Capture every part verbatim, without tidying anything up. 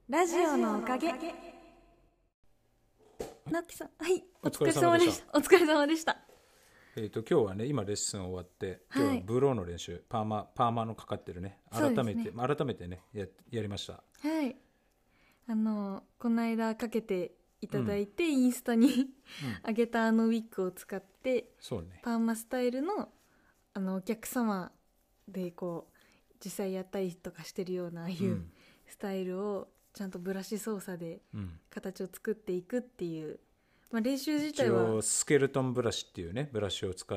ラジオのおかげ。なっきさん、はい、 お疲れ様でした。 お疲れ様でした。 えー、と今日はね、今レッスン終わって今日はブローの練習、パーマパーマのかかってるね、改めて、ね、改めてね や, やりました。 はい、あのこの間かけていただいて、うん、インスタに上げたあのウィッグを使って、 そうね、 パーマスタイルのあのお客様でこう実際やったりとかしてるようなああいうスタイルをちゃんとブラシ操作で形を作っていくっていう、うんまあ、練習自体は一応スケルトンブラシっていうねブラシを使って、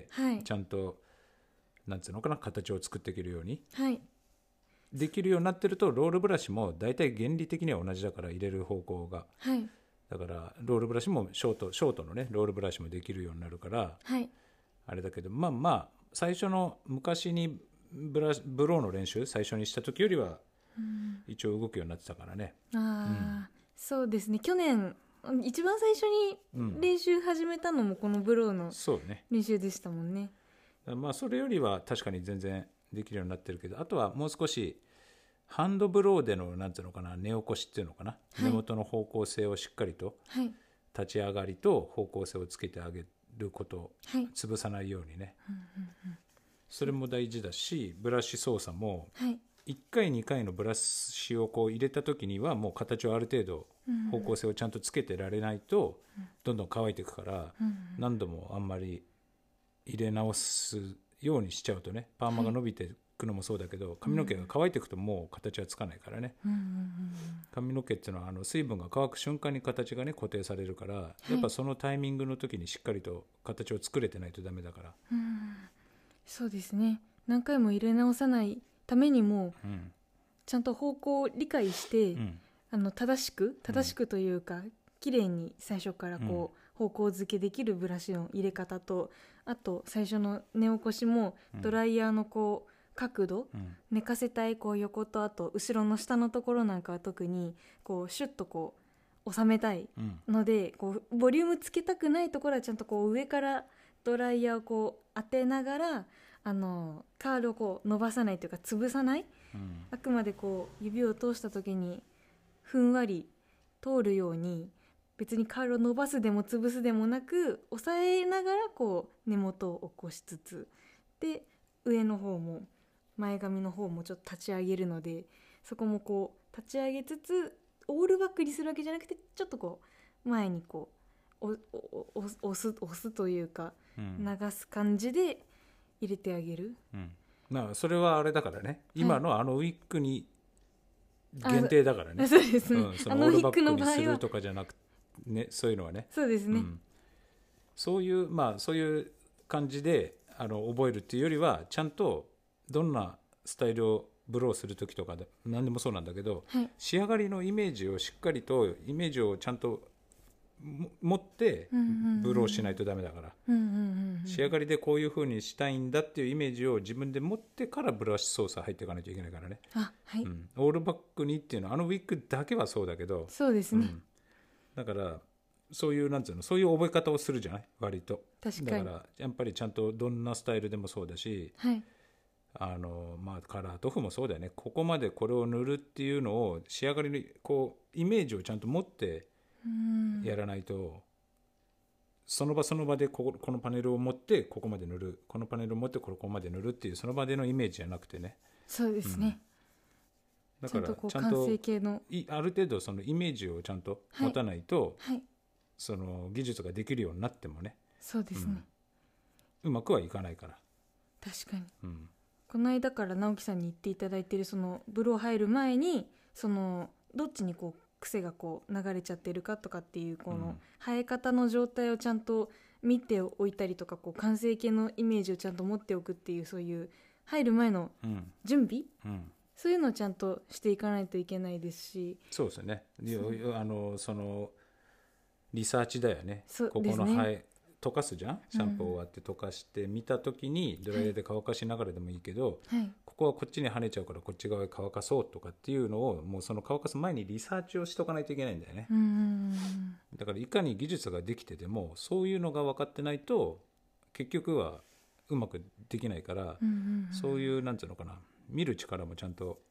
はい、 ちゃんとなんつうのかな形を作っていけるように、 はい、 できるようになってると、ロールブラシも大体原理的には同じだから、入れる方向が、 はい、 だからロールブラシもショートショートのねロールブラシもできるようになるから、 はい、あれだけど、まあまあ最初の昔にブラブローの練習最初にした時よりは一応動くようになってたからね、 うん、ああ、うん、そうですね。去年一番最初に練習始めたのもこのブローの練習でしたもんね。 そうね、まあそれよりは確かに全然できるようになってるけど、あとはもう少しハンドブローでのなんていうのかな、寝起こしっていうのかな、はい、根元の方向性をしっかりと、はい、立ち上がりと方向性をつけてあげること、はい、潰さないようにね、うんうんうん、それも大事だし、ブラシ操作も、はい、いっかいにかいのブラシをこう入れた時にはもう形をある程度方向性をちゃんとつけてられないとどんどん乾いていくから、何度もあんまり入れ直すようにしちゃうとね、パーマが伸びていくのもそうだけど、髪の毛が乾いていくともう形はつかないからね、髪の毛っていうのはあの水分が乾く瞬間に形がね固定されるから、やっぱそのタイミングの時にしっかりと形を作れてないとダメだから、 うん、そうですね。何回も入れ直さないためにも、うん、ちゃんと方向を理解して、うん、あの正しく正しくというか、うん、綺麗に最初からこう、うん、方向付けできるブラシの入れ方と、あと最初の寝起こしもドライヤーのこう角度、うん、寝かせたいこう横と、あと後ろの下のところなんかは特にこうシュッとこう収めたいので、うん、こうボリュームつけたくないところはちゃんとこう上からドライヤーをこう当てながら、あのカールをこう伸ばさないというか潰さない、うん、あくまでこう指を通した時にふんわり通るように、別にカールを伸ばすでも潰すでもなく押さえながらこう根元を起こしつつで、上の方も前髪の方もちょっと立ち上げるので、そこもこう立ち上げつつオールバックにするわけじゃなくて、ちょっとこう前にこう押す押すというか、流す感じで入れてあげる、 うん、まあそれはあれだからね、今のあのウィッグに限定だからね、 そうですね、うん、 そのオールバックにするとかじゃなくて、ね、そういうのはね、 そうですね、うん、 そういうまあそういう感じであの覚えるっていうよりは、ちゃんとどんなスタイルをブローする時とかで何でもそうなんだけど、はい、仕上がりのイメージをしっかりとイメージをちゃんと持ってブローしないとダメだから、仕上がりでこういう風にしたいんだっていうイメージを自分で持ってからブラシ操作入っていかないといけないからね。 あ、はい、うん、 オールバックにっていうのはあのウィッグだけはそうだけど、 そうですね、うん、 だからそういうなんつうの、そういう覚え方をするじゃない、割と。 確かに。 だからやっぱりちゃんとどんなスタイルでもそうだし、 はい、 あのまあ、カラー塗布もそうだよね。ここまでこれを塗るっていうのを仕上がりにこうイメージをちゃんと持ってやらないと、その場その場でここ、このパネルを持ってここまで塗る、このパネルを持ってここまで塗るっていうその場でのイメージじゃなくてね。 そうですね、うん、だからちゃんとこう完成形のある程度そのイメージをちゃんと持たないと、はいはい、その技術ができるようになってもね、 そうですね、 うん、うまくはいかないから。 確かに、うん、この間から直樹さんに言っていただいているそのブロー入る前に、そのどっちにこう癖がこう流れちゃってるかとかっていうこの生え方の状態をちゃんと見ておいたりとか、こう完成形のイメージをちゃんと持っておくっていう、そういう入る前の準備、うんうん、そういうのをちゃんとしていかないといけないですし。 そうですね、あのそのリサーチだよね。ここの生え溶かすじゃん、シャンプー終わって溶かして見た時にドライヤーで乾かしながらでもいいけど、はい、ここはこっちに跳ねちゃうからこっち側へ乾かそうとかっていうのを、もうその乾かす前にリサーチをしとかないといけないんだよね。うん、だからいかに技術ができててもそういうのが分かってないと結局はうまくできないから、うんうんうん、そういうなんていうのかな、見る力もちゃんと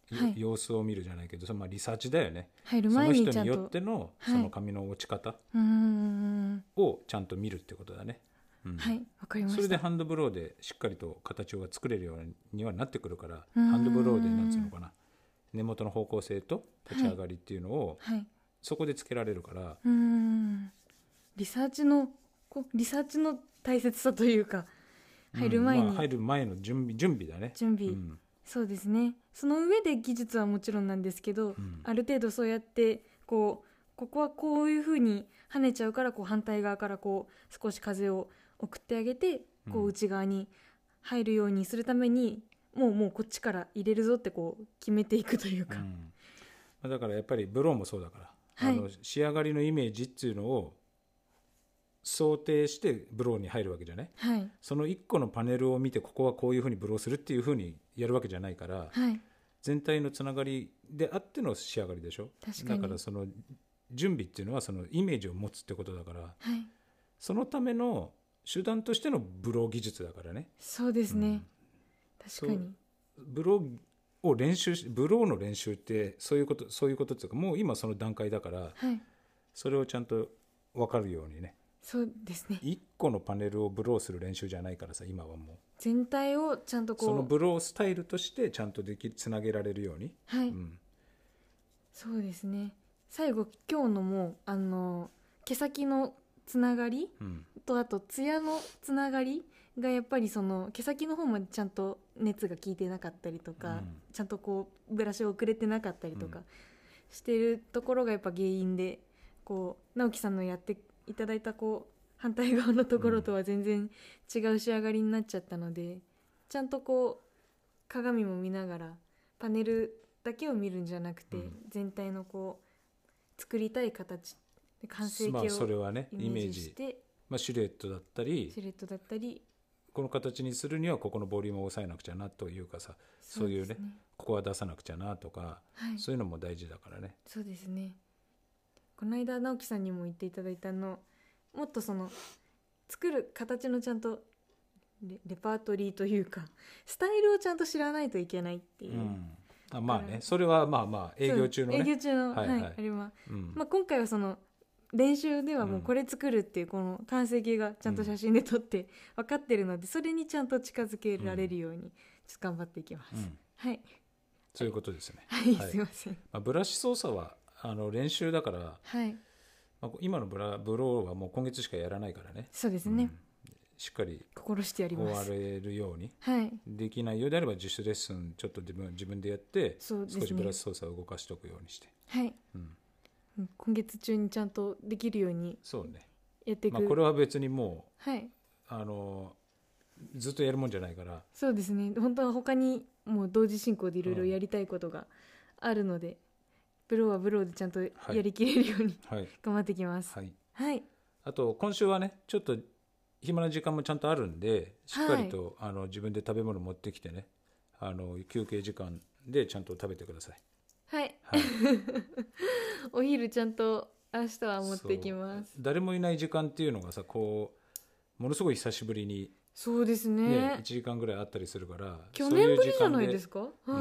はい、 様子を見るじゃないけど、そのまあリサーチだよね。 入る前にちゃんとその人によってのその髪の落ち方をちゃんと見るってことだね。 うん、はい、わかりました。 それでハンドブローでしっかりと形が作れるようにはなってくるから、ハンドブローでなんつうのかな、根元の方向性と立ち上がりっていうのを、はいはい、そこでつけられるから、 うーん、リサーチのリサーチの大切さというか、入る前に、 うん、まあ、入る前の準備準備だね。 準備、うん、そうですね。その上で技術はもちろんなんですけど、うん、ある程度そうやってこうここはこういう風に跳ねちゃうから、こう反対側からこう少し風を送ってあげて、こう内側に入るようにするために、うん、もうもうこっちから入れるぞってこう決めていくというか、 うん、だからやっぱりブローもそうだから、はい、あの仕上がりのイメージっていうのを想定してブローに入るわけじゃない、はい、そのいっこのパネルを見て、ここはこういうふうにブローするっていうふうにやるわけじゃないから、はい、全体のつながりであっての仕上がりでしょ。確かに。だからその準備っていうのはそのイメージを持つってことだから、はい、そのための手段としてのブロー技術だからね。 そうですね、うん、確かに。 ブローを練習しブローの練習ってそういうことそういうことっていうか、もう今その段階だから、はい、それをちゃんと分かるようにね。 そうですね。 いっこのパネルをブローする練習じゃないからさ、今はもう全体をちゃんとこうそのブロースタイルとしてちゃんとできつなげられるように、 はい、うん、そうですね。最後今日のもあの毛先のつながり、うん、とあとツヤのつながりがやっぱりその毛先の方までちゃんと熱が効いてなかったりとか、うん、ちゃんとこうブラシを遅れてなかったりとかしてるところがやっぱ原因で、こう直樹さんのやっていただいたこう反対側のところとは全然違う仕上がりになっちゃったので、ちゃんとこう鏡も見ながらパネルだけを見るんじゃなくて、うん、全体のこう作りたい形、完成形をイメージして、まあ、それはねイメージ、 まあ、シルエットだったりシルエットだったりこの形にするにはここのボリュームを抑えなくちゃなというかさ、そう、そういうね、ここは出さなくちゃなとか、はい、そういうのも大事だからね。 そうですね。この間直樹さんにも言っていただいたの、もっとその作る形のちゃんと レ, レパートリーというかスタイルをちゃんと知らないといけないっていう、うん、 あまあね、それはまあまあ営業中のね、 営業中の、はいはい、はい、あれは、うんまあ、今回はその練習ではもうこれ作るっていうこの完成形がちゃんと写真で撮って分かってるので、それにちゃんと近づけられるようにちょっと頑張っていきます、うん、はい、 そういうことですね。 はい、はい、すいません、 まあ、ブラシ操作はあの練習だから、 はいまあ、今のブラブローはもう今月しかやらないからね。 そうですね、うん、 しっかり心してやります。 終われるように、 はい、 できないようであれば自主レッスンちょっと自分自分でやって、そうですね、少しブラシ操作を動かしておくようにして、 はい、うん今月中にちゃんとできるようにやっていく、 まあ、これは別にもう、はい、 あのずっとやるもんじゃないから。 そうですね、本当は他にもう同時進行でいろいろやりたいことがあるので、うん、ブローはブローでちゃんとやりきれるように、はい、頑張ってきます。 はい、 はい、 あと今週はねちょっと暇な時間もちゃんとあるんで、しっかりと、はい、あの自分で食べ物持ってきてね、あの休憩時間でちゃんと食べてください。 はい、はい、お昼ちゃんと明日は持ってきます。 誰もいない時間っていうのがさ、こうものすごい久しぶりに、 そうです ね, ねいちじかんぐらいあったりするから、 去年ぶりじゃないですか。はい、 うん、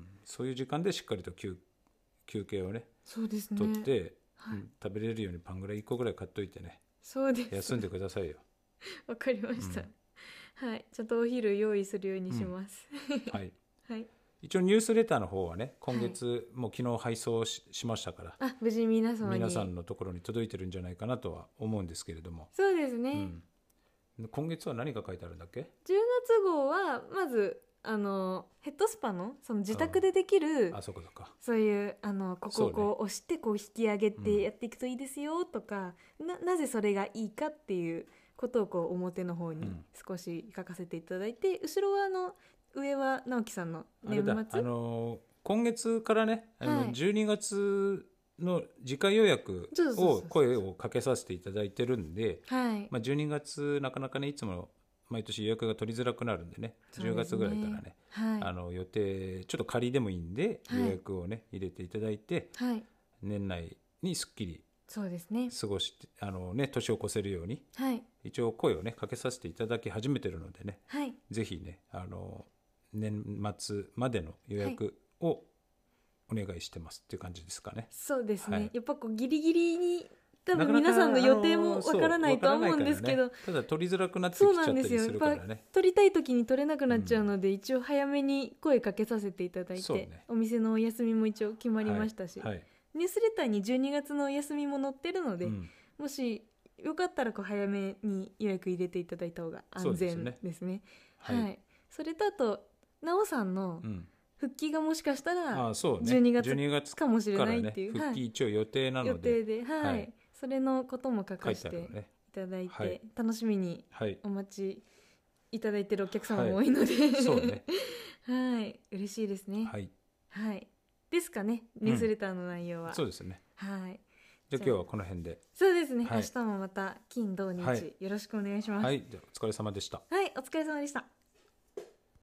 そういう時間でしっかりと 休, 休憩をね、 そうですね、 取って、はいうん、食べれるようにパンぐらいいっこぐらい買っといてね、 そうです、 休んでくださいよ。 わかりました、うん、はい、ちゃんとお昼用意するようにします、 うん、はい、 はい、 一応ニュースレターの方はね今月、はい、もう昨日配送 し, しましたから、 あ無事皆様に皆さんのところに届いてるんじゃないかなとは思うんですけれども。 そうですね、 うん、今月は何が書いてあるんだっけ。 じゅうがつ号はまずあのヘッドスパ の, その自宅でできる、 ああそうかそうか、 そういうあのここをこう押してこう引き上げてやっていくといいですよとか、うん、な, なぜそれがいいかっていうことをこう表の方に少し書かせていただいて、うん、後ろはあの上は直樹さんの年末、あれだ、 あの今月からね、あのじゅうにがつの次回予約を声をかけさせていただいてるんで、はいまあ、じゅうにがつなかなかねいつも毎年予約が取りづらくなるんでね、じゅうがつぐらいからね、はい、あの予定ちょっと仮でもいいんで予約をね、はい、入れていただいて、はい、年内にすっきりそうですね過ごしてあのね年を越せるように、はい、一応声をねかけさせていただき始めてるのでね、はい、ぜひねあの年末までの予約をお願いしてますっていう感じですかね。 そうですね、 はい、 やっぱこうギリギリに多分皆さんの予定もわからないとは思うんですけど、 ね、ただ取りづらくなってきちゃったりするからね。 取りたい時に取れなくなっちゃうので、うん、一応早めに声かけさせていただいて、ね、お店のお休みも一応決まりましたし、はいはい、ニュースレターにじゅうにがつのお休みも載ってるので、うん、もしよかったらこう早めに予約入れていただいた方が安全ですね。ですね、はいはい、それとあとなおさんの復帰がもしかしたらじゅうにがつかもしれないっていう、 ね、復帰一応予定なので、 予定で、はいはい、それのことも書かせていただいて、はい、楽しみにお待ちいただいているお客様も多いので、はい、そうねはい、嬉しいですね。はい、はい、ですかね、ニュースレターの内容は、うん、 そうですね。 はい、 じゃあ今日はこの辺で。 そうですね、はい、明日もまた金土日よろしくお願いします。 はい、じゃあお疲れ様でした。 はい、お疲れ様でした。